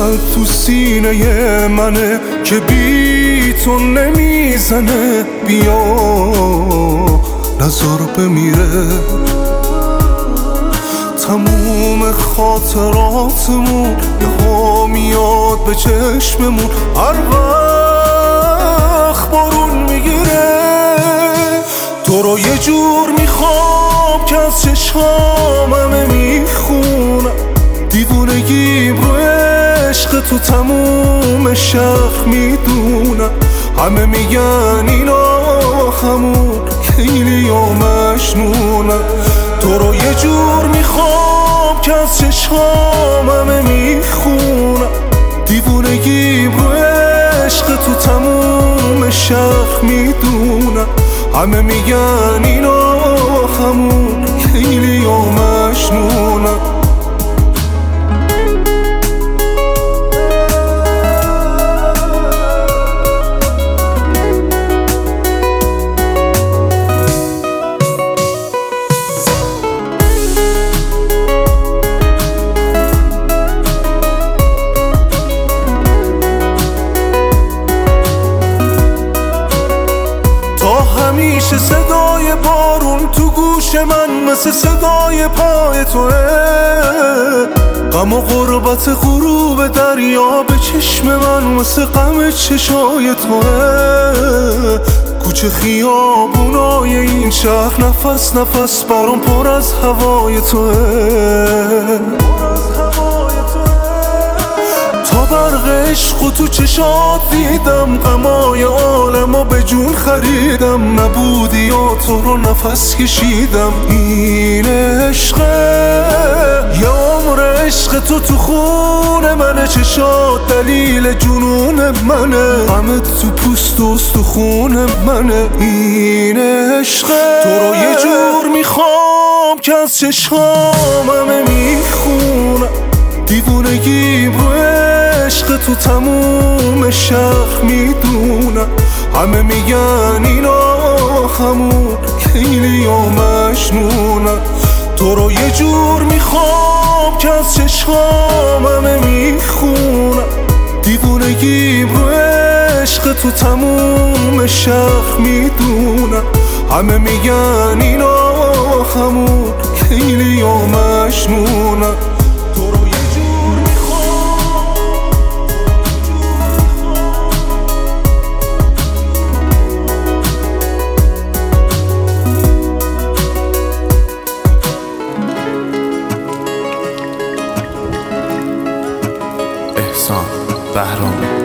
قلب تو سینه منه که بی تو نمیزنه. بیا نظر بمیره تموم خاطراتمون یه ها میاد به چشممون. هر وقت بارون میگیره تو رو یه جور میخوام که از چشمام همه میخونم. دیوونگیم رو عشق تو تموم شهر میدونم. همه میگن اینا همون لیلی و مجنونم. تو رو یه جور میخوام که از چشمام همه میخونم. دیوونگیم رو عشق تو تموم شهر میدونم. همه میگن اینا همون لیلی و مجنونم. همیشه صدای بارون تو گوش من مثل صدای پای توه. غم و غربت غروب دریا به چشم من مثل غم چشای توه. کوچه خیابونای این شهر نفس نفس برام پر از هوای توه. تا برق عشق تو چشات دیدم غمای عالمو به جون خریدم. نبودی و تو رو نفس کشیدم. این عشقه یه عمر عشق تو خون منه. چشات دلیل جنون منه. غمت تو پوست و استخون منه. این عشقه تو رو یه جور میخوام که از چشمام همه میخونم. دیوونگیم رو عشق تو تموم شهر میدونم. همه میگن اینا همون لیلی و مجنونم. تو رو یه جور میخوام که از چشمام همه میخونم. دیوونگیم رو عشق تو تموم شهر میدونم. همه میگن اینا همون لیلی و مجنونم. احسان بهرامی.